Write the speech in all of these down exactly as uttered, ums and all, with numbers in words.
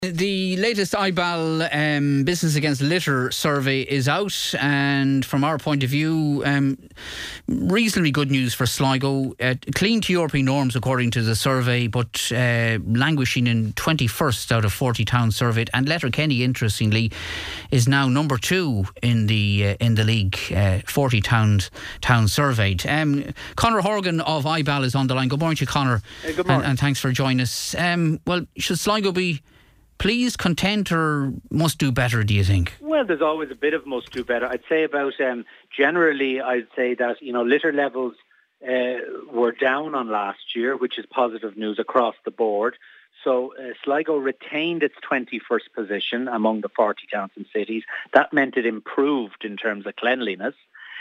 The latest I B A L um, Business Against Litter survey is out, and from our point of view, um, reasonably good news for Sligo. Uh, clean to European norms according to the survey, but uh, languishing in twenty-first out of forty towns surveyed. And Letterkenny, interestingly, is now number two in the uh, in the league, uh, forty towns towns surveyed. Um, Conor Horgan of I B A L is on the line. Good morning to you, Conor. Hey, good morning. And, and thanks for joining us. Um, well, should Sligo be pleased, content, or must do better, do you think? Well, there's always a bit of must do better. I'd say about, um, generally, I'd say that, you know, litter levels uh, were down on last year, which is positive news across the board. So uh, Sligo retained its twenty-first position among the forty towns and cities. That meant it improved in terms of cleanliness.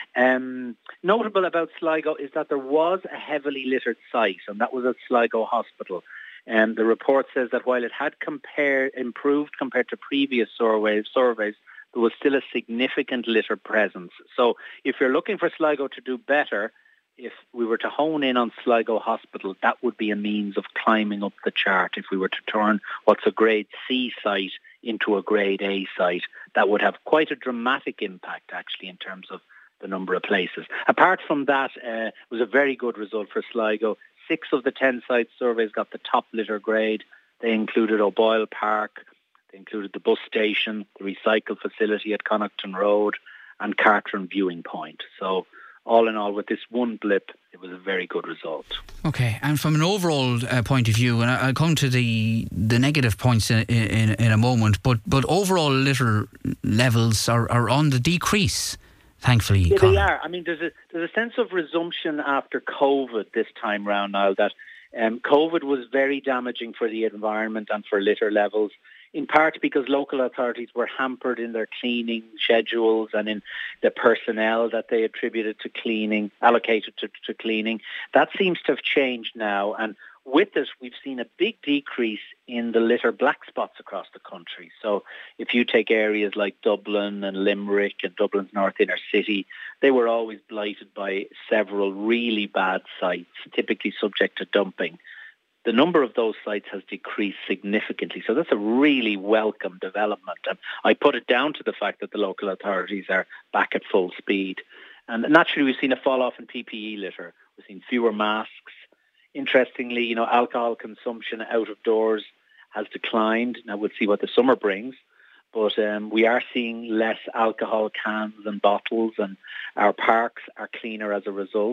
Um, notable about Sligo is that there was a heavily littered site, and that was at Sligo Hospital. And the report says that while it had compared, improved compared to previous surveys, surveys, there was still a significant litter presence. So if you're looking for Sligo to do better, if we were to hone in on Sligo Hospital, that would be a means of climbing up the chart. If we were to turn what's a grade C site into a grade A site, that would have quite a dramatic impact, actually, in terms of the number of places. Apart from that, uh, it was a very good result for Sligo. Six of the ten site surveys got the top litter grade. They included O'Boyle Park, they included the bus station, the recycle facility at Connaughton Road, and Cartron Viewing Point. So all in all, with this one blip, it was a very good result. Okay, and from an overall uh, point of view, and I'll come to the the negative points in in, in a moment, but but overall litter levels are, are on the decrease, thankfully. Yeah, Conor. they are. I mean, there's a there's a sense of resumption after COVID this time round now that um, COVID was very damaging for the environment and for litter levels, in part because local authorities were hampered in their cleaning schedules and in the personnel that they attributed to cleaning, allocated to, to cleaning. That seems to have changed now, and with this, we've seen a big decrease in the litter black spots across the country. So if you take areas like Dublin and Limerick and Dublin's North Inner City, they were always blighted by several really bad sites, typically subject to dumping. The number of those sites has decreased significantly. So that's a really welcome development. And I put it down to the fact that the local authorities are back at full speed. And naturally, we've seen a fall off in P P E litter. We've seen fewer masks. Interestingly, you know, alcohol consumption out of doors has declined. Now we'll see what the summer brings. But um, we are seeing less alcohol cans and bottles, and our parks are cleaner as a result.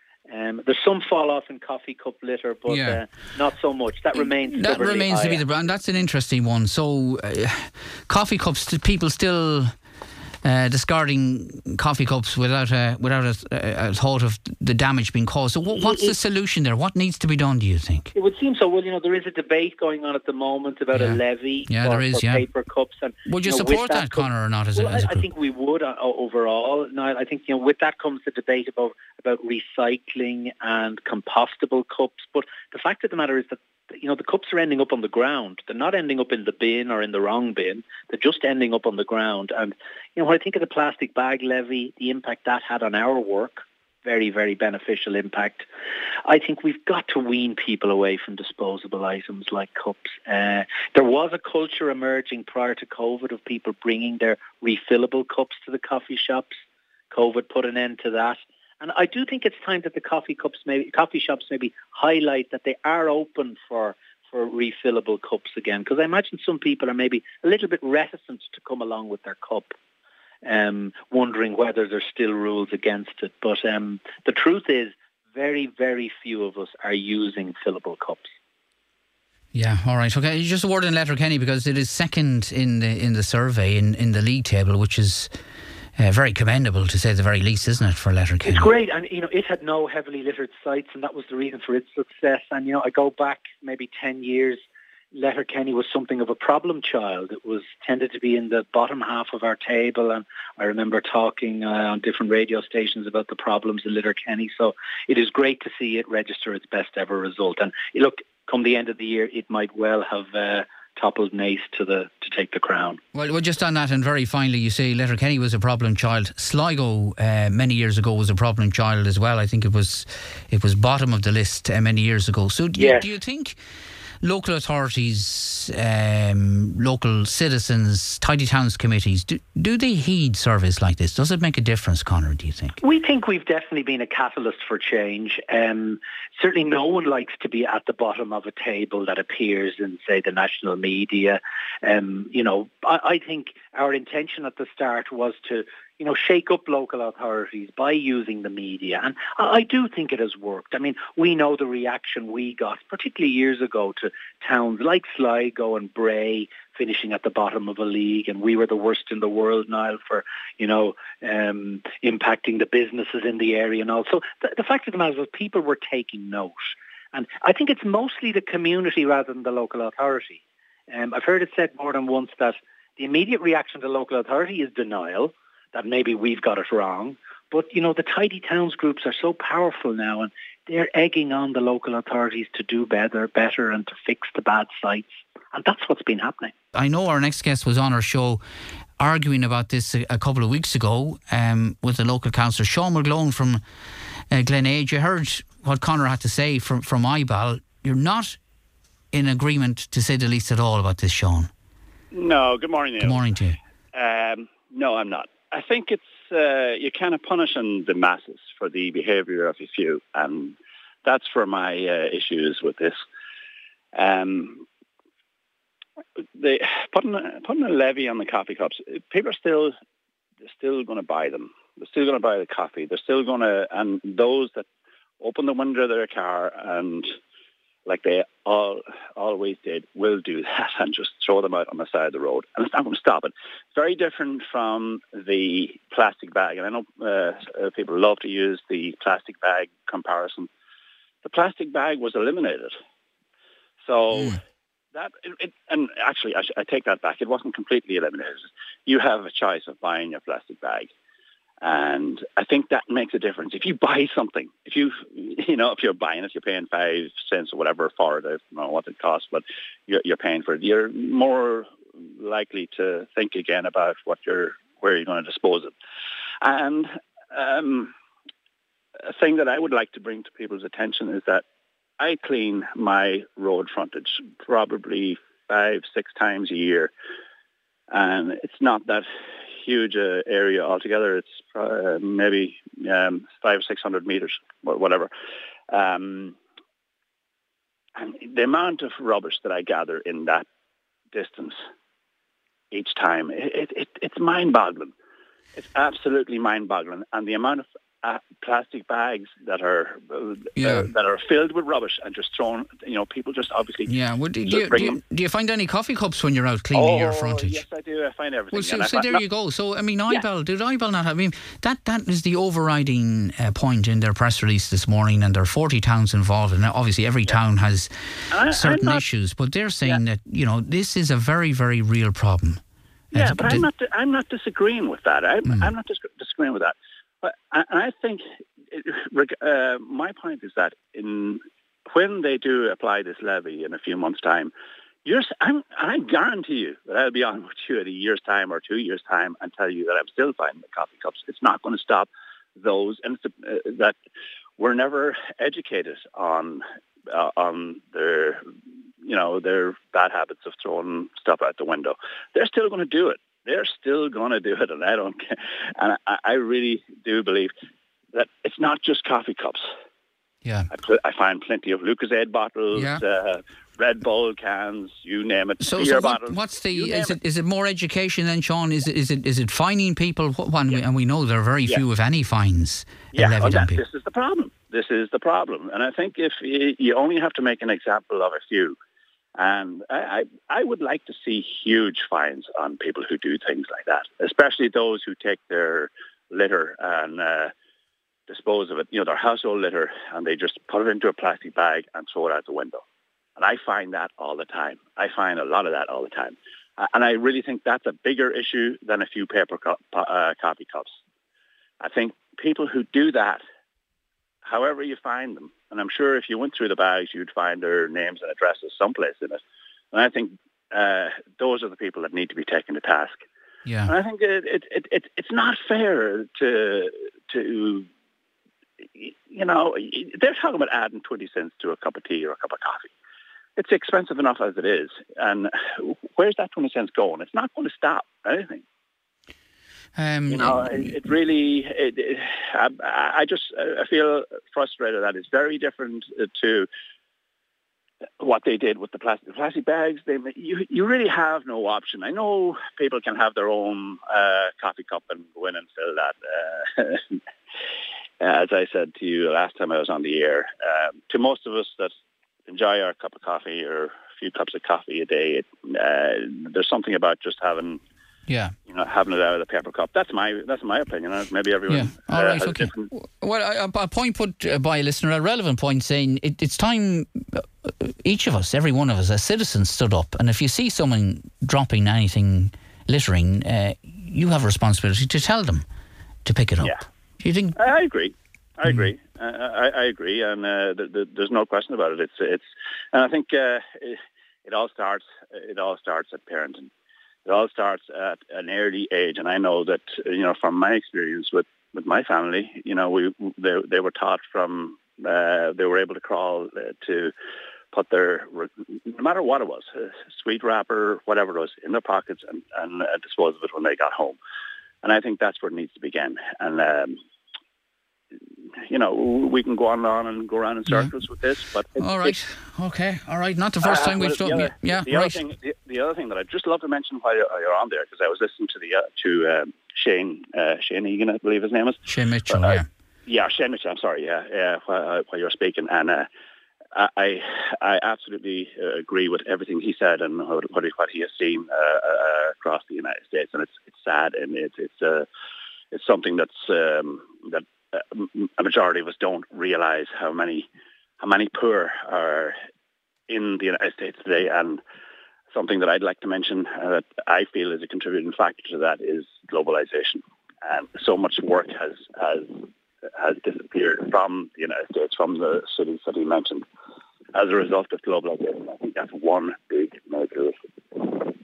Um, there's some fall off in coffee cup litter, but yeah. uh, not so much. That remains That remains high. to be the brand. That's an interesting one. So, uh, coffee cups, people still uh, discarding coffee cups without a without a, a thought of the damage being caused. So, what's the solution there? What needs to be done, do you think? It would seem so. Well, you know, there is a debate going on at the moment about yeah. a levy yeah, for, there is, for yeah. paper cups. And would you, you know, support that, that, Conor, or not? As well, a, as a I, I think we would uh, overall. Now, I think, you know, with that comes the debate about about recycling and compostable cups. But the fact of the matter is that, you know, the cups are ending up on the ground. They're not ending up in the bin or in the wrong bin. They're just ending up on the ground. And, you know, when I think of the plastic bag levy, the impact that had on our work, very, very beneficial impact. I think we've got to wean people away from disposable items like cups. Uh, there was a culture emerging prior to COVID of people bringing their refillable cups to the coffee shops. COVID put an end to that. And I do think it's time that the coffee cups, maybe coffee shops maybe highlight that they are open for, for refillable cups again. Because I imagine some people are maybe a little bit reticent to come along with their cup, um, wondering whether there's still rules against it. But um, the truth is, very, very few of us are using fillable cups. Yeah, all right. Okay, just a word on Letterkenny, because it is second in the in the survey in, in the league table, which is Uh, very commendable, to say the very least, isn't it, for Letterkenny? It's great, and you know, it had no heavily littered sites, and that was the reason for its success. And you know, I go back maybe ten years, Letterkenny was something of a problem child. It was tended to be in the bottom half of our table, and I remember talking uh, on different radio stations about the problems in Letterkenny. So it is great to see it register its best ever result. And look, come the end of the year, it might well have Uh, toppled Naas to the to take the crown. Well, well, just on that, and very finally, you say Letterkenny was a problem child. Sligo, uh, many years ago, was a problem child as well. I think it was it was bottom of the list uh, many years ago. So, do you, yes. do you think local authorities, um, local citizens, tidy towns committees, do, do they heed surveys like this? Does it make a difference, Conor, do you think? We think we've definitely been a catalyst for change. Um, certainly no one likes to be at the bottom of a table that appears in, say, the national media. Um, you know, I, I think our intention at the start was to, you know, shake up local authorities by using the media. And I, I do think it has worked. I mean, we know the reaction we got, particularly years ago, to towns like Sligo and Bray finishing at the bottom of a league, and we were the worst in the world, Niall, for, you know, um, impacting the businesses in the area and all. So the, the fact of the matter is people were taking note. And I think it's mostly the community rather than the local authority. Um, I've heard it said more than once that the immediate reaction to the local authority is denial, that maybe we've got it wrong. But, you know, the tidy towns groups are so powerful now, and they're egging on the local authorities to do better, better and to fix the bad sites. And that's what's been happening. I know our next guest was on our show arguing about this a, a couple of weeks ago um, with the local councillor, Sean McGlone from uh, Glenage. You heard what Conor had to say from, from I B A L. You're not in agreement, to say the least, at all about this, Sean. No, good morning, Neil. Good morning to you. Um, no, I'm not. I think it's uh, you're kind of punishing the masses for the behaviour of a few, and that's where my uh, issues with this. Um, they putting a, putting a levy on the coffee cups. People are still they're still going to buy them. They're still going to buy the coffee. They're still going to, and those that open the window of their car and, like they all always did, will do that and just throw them out on the side of the road. And it's not going to stop it. It's very different from the plastic bag. And I know uh, people love to use the plastic bag comparison. The plastic bag was eliminated. So mm. that, it, it, and actually, I, I take that back. It wasn't completely eliminated. You have a choice of buying your plastic bag. And I think that makes a difference. If you buy something, if you, you know, if you're buying it, you're paying five cents or whatever for it. I don't know what it costs, but you're, you're paying for it. You're more likely to think again about what you're, where you're going to dispose it. And um, a thing that I would like to bring to people's attention is that I clean my road frontage probably five, six times a year. And it's not that huge uh, area altogether. It's uh, maybe um, five or six hundred meters, whatever. Um, and the amount of rubbish that I gather in that distance each time, it, it, it's mind-boggling. It's absolutely mind-boggling. And the amount of uh, plastic bags that are uh, yeah. uh, that are filled with rubbish and just thrown, you know, people just obviously... Yeah, well, do, do, you, do, you, do you find any coffee cups when you're out cleaning oh, your frontage? Yes, I do. I find everything. Well, so, so find, there no, you go. So, I mean, I B A L, yeah. did I B A L not have... I mean, that, that is the overriding uh, point in their press release this morning, and there are forty towns involved, and obviously every yeah. town has I, certain not, issues, but they're saying yeah. that, you know, this is a very, very real problem. Yeah, uh, but did, I'm not I'm not disagreeing with that. I'm, mm. I'm not dis- disagreeing with that. But I, I think... Uh, my point is that in when they do apply this levy in a few months' time, you're, I'm, I guarantee you that I'll be on with you in a year's time or two years' time and tell you that I'm still finding the coffee cups. It's not going to stop those, and it's, uh, that we're never educated on uh, on their, you know, their bad habits of throwing stuff out the window. They're still going to do it. They're still going to do it, and I don't care. And I, I really do believe that it's not just coffee cups. Yeah, I, pl- I find plenty of Lucozade bottles, yeah. uh, Red Bull cans, you name it. So, beer so what, bottles. What's the? Is it, it is it more education then, Sean? Is it is it is it fining people? What one? Yeah. And we know there are very few, yeah. if any, fines. Yeah, well, that, this is the problem. This is the problem, and I think if you, you only have to make an example of a few, and I, I I would like to see huge fines on people who do things like that, especially those who take their litter and. Uh, dispose of it, you know, their household litter, and they just put it into a plastic bag and throw it out the window. And I find that all the time. I find a lot of that all the time. Uh, and I really think that's a bigger issue than a few paper co- uh, coffee cups. I think people who do that, however you find them, and I'm sure if you went through the bags, you'd find their names and addresses someplace in it. And I think uh, those are the people that need to be taken to task. Yeah. And I think it, it, it, it, it's not fair to to... You know, they're talking about adding twenty cents to a cup of tea or a cup of coffee. it's expensive enough as it is. And where's that twenty cents going? It's not going to stop anything. Um, you know, it, it really, it, it, I, I just I feel frustrated that it's very different to what they did with the plastic, the plastic bags. They, you, you really have no option. I know people can have their own uh, coffee cup and go in and fill that. Uh, as I said to you last time I was on the air, um, to most of us that enjoy our cup of coffee or a few cups of coffee a day, it, uh, there's something about just having Yeah, you know, having it out of the paper cup. That's my that's my opinion. Maybe everyone. Yeah. All uh, right. Okay. Different... Well, a, a point put by a listener, a relevant point, saying it, it's time each of us, every one of us, as citizens, stood up. And if you see someone dropping anything, littering, uh, you have a responsibility to tell them to pick it up. Yeah. Do you think? I agree. I agree. Mm. Uh, I, I agree, and uh, the, the, there's no question about it. It's it's, and I think uh, it, it all starts. It all starts at parenting. It all starts at an early age, and I know that, you know, from my experience with, with my family, you know, we they they were taught from uh, they were able to crawl uh, to put their, no matter what it was, a sweet wrapper, whatever it was, in their pockets and and uh, dispose of it when they got home. And I think that's where it needs to begin. And um, you know, we can go on and on and go around in circles yeah. with this, but it's, all right, okay, all right. Not the first uh, time we've well, done. The other, yeah, the right. Other thing, the, the other thing that I'd just love to mention while you're, you're on there, because I was listening to the uh, to um, Shane uh, Shane Egan, I believe his name is Shane Mitchell. uh, yeah, yeah, Shane Mitchell. I'm sorry. Yeah, yeah. While, while you were speaking, and uh, I I absolutely uh, agree with everything he said and what what he has seen uh, uh, across the United States, and it's it's sad, and it's it's uh, it's something that's um, that. Uh, a majority of us don't realise how many how many poor are in the United States today, and something that I'd like to mention uh, that I feel is a contributing factor to that is globalisation. And so much work has has has disappeared from the United States, from the cities that he mentioned, as a result of globalisation. I think that's one big major issue.